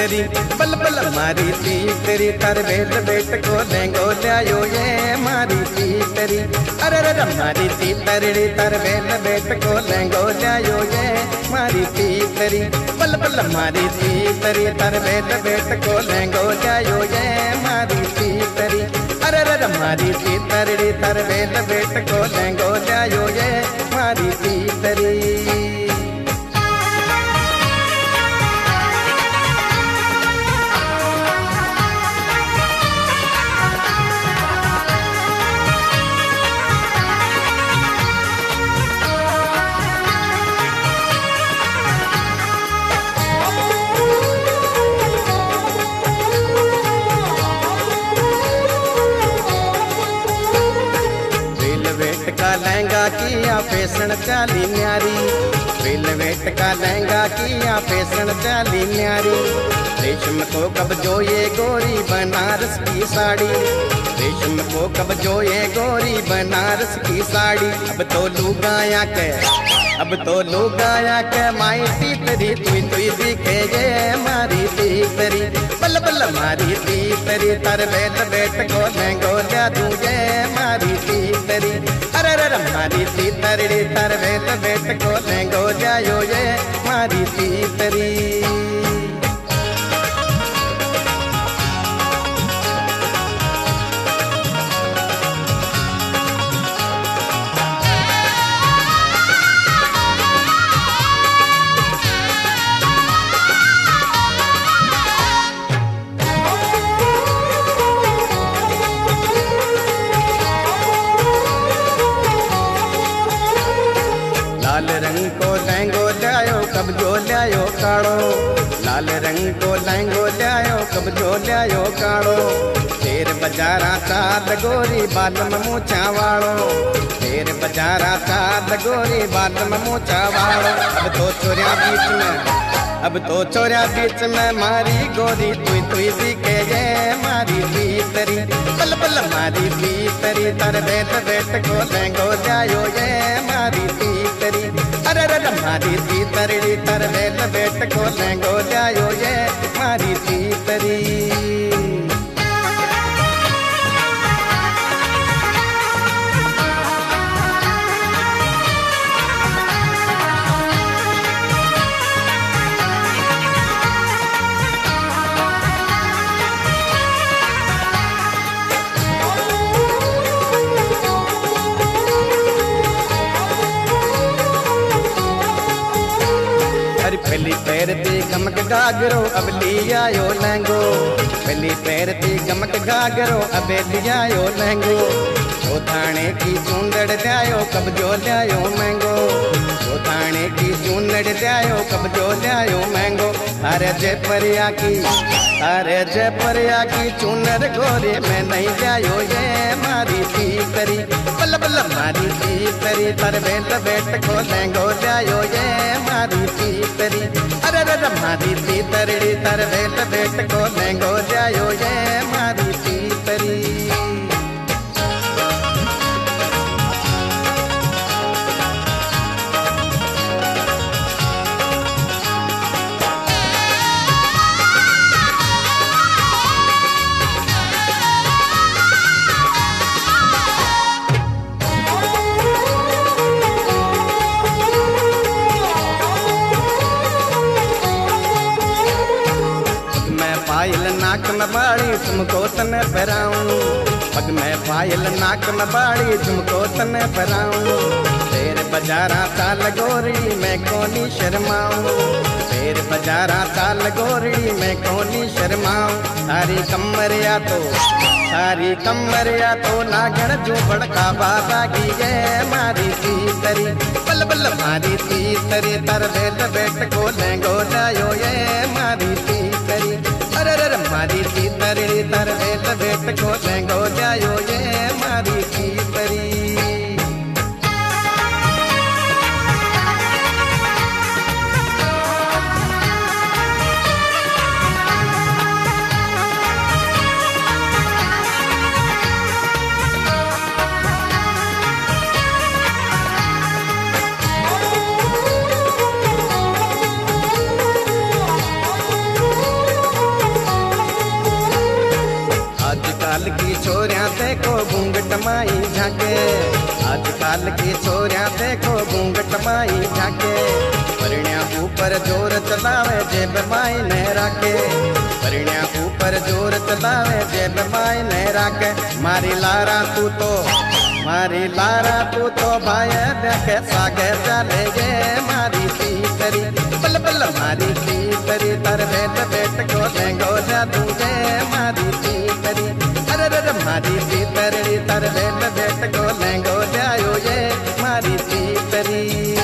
तीतरी बल बल मारी तीतरी तर वेल बेट को लेंगो लायो ये मारी तीतरी अरे रे मारी तीतरी तर वेल बेट को लेंगो लायो ये मारी तीतरी बल बल मारी तीतरी तर वेल बेट को लेंगो लायो ये मारी तीतरी अरे रे मारी तीतरी तर वेल बेट को लेंगो लायो ये मारी तीतरी। का लहंगा किया फैशन चाली न्यारी वेलवेट का लहंगा किया फैशन चाली न्यारी रेशम को कब जो ये गोरी बनारस की साड़ी रेशम को कब जो ये गोरी बनारस की साड़ी अब तो लुगाया के माई तीतरी तुई तुई दिखे ये मारी तीतरी बल बल मारी तीतरी तर बेट बेट को लेंगो ल्या तुझे मारी तीतरी अरे रे मारी तीतरी तर बेट बेट को लेंगो जायो ये मारी तीतरी। लाल रंग को लहंगो लायो कब जो लायो काड़ो लाल रंग को लहंगो लायो कब जो लायो काड़ो शेर बजारा चाल गोरी बालम मूछा वाड़ो शेर बजारा चाल गोरी बालम मूछा वाड़ो अब तो चोरिया बीच में मारी गोरी तुई तुई दिखे ये मारी तीतरी बल बल मारी तीतरी तर बेट बेट को लहंगो लायो ये मारी तीतरी अरे रे मारी तीतरी तर बेट बेट को लहंगो लायो ये मारी तीतरी। पहली पैर दी गमक गागरो अब लियायो लहंगो पहली पैर दी गमक गागरो अब लियायो लहंगो चौथाने की चूंदड़ लायो कब जो लायो महंगो चौथाने की चूंदड़ लायो कब जो लायो महंगो अरे जयपरिया की चूनर गोरे में नहीं जायो ये मारी तीतरी बल बल मारी तीतरी तर बेट बेट को लहंगो जायो ये मारी तीतरी अरे रे मारी तीतरी तर बेट बेट को लहंगो जायो ये मारी तीतरी। पायल नाक में बाड़ी तुमको तने पहराऊं पग में पायल नाक में बाड़ी तुमको तने पहराऊं तेरे बजारा ताल गोरी मैं कोनी शर्माऊं तेरे बजारा ताल गोरी मैं कोनी शर्माऊं सारी कमरिया तो नागण जो बड़का बाबा की ये मारी तीतरी बल बल मारी तीतरी तर बेट बेट को लहंगो लायो ये मारी तीतरी अरे रे मारी तीतरी तर बेट बेट को लहंगो लायो ये मारी तीतरी। आजकल की छोरियां देखो घूंघट माई झाके, आजकल की छोरियां देखो घूंघट माई झाके। परिण्या ऊपर जोर चलावे जेब माई ने राखे, परिण्या ऊपर जोर चलावे जेब माई ने राखे। मारी लारा तू तो, मारी लारा तू तो भाई देखे सागे चले गे। मारी तीतरी बल बल मारी तीतरी तर बेट बेट को लेंगो जा दूंगे। मारी तीतरी अरे रे मारी तीतरी तर बेट बेट को लेंगो जायो ये। मारी तीतरी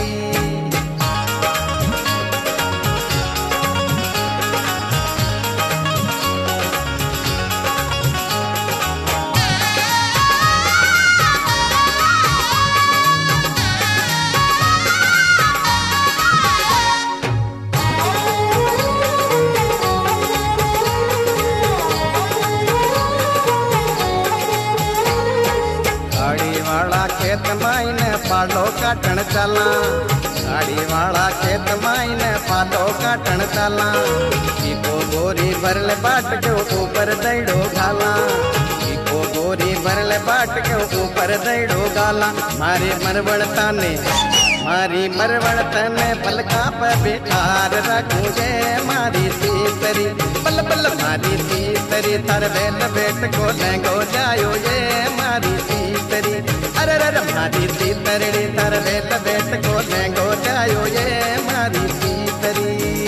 खेत माईने पालो काटण चला, गाड़ी वाला खेत माईने पालो काटण चला। इको गोरी भरले बाट के ऊपर दैड़ो गाला, इको गोरी भरले बाट के ऊपर दैड़ो गाला। मारी मरवड़ता ने, मारी मरवड़ता ने पलका पे बिठार रखूंगे। मारी तीतरी बल बल मारी तीतरी तर बेल बेट को लेंगो जायो ये। मारी तीतरी अरे रे मारी तीतरी तर बेल बेट को लेंगो जायो ये। मारी तीतरी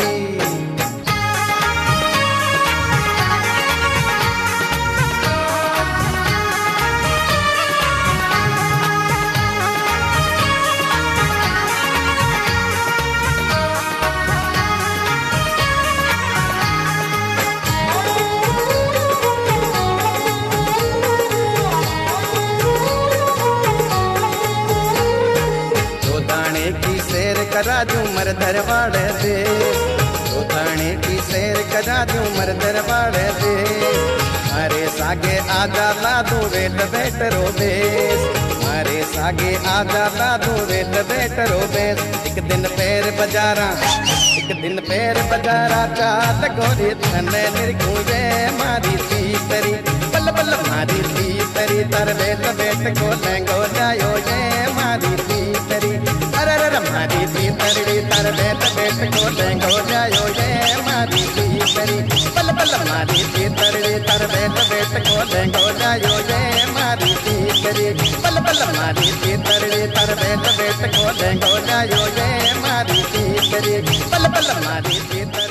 करा दूं मर दरबार दे, उठाने की सैर करा दूं मर दरबार दे। मारे सागे आजा ला दूं वेल बेट रोबेस, मारे सागे आजा ला दूं वेल बेट रोबेस। एक दिन पैर बजारा, एक दिन पैर बजारा चाल गोरी थने निरखूंगे। मारी तीतरी बल बल मारी तीतरी तर वेल बेट को लेंगो जायो ये। मारी तीतरी अरे रे मारी तीतरी तर बेट बेट को लेंगो जायो ये। मारी तीतरी बल बल मारी तीतरी तर बेट बेट को लेंगो जायो ये। मारी तीतरी बल बल मारी तीतरी तर बेट बेट को लेंगो जायो ये। मारी तीतरी बल बल मारी तीतरी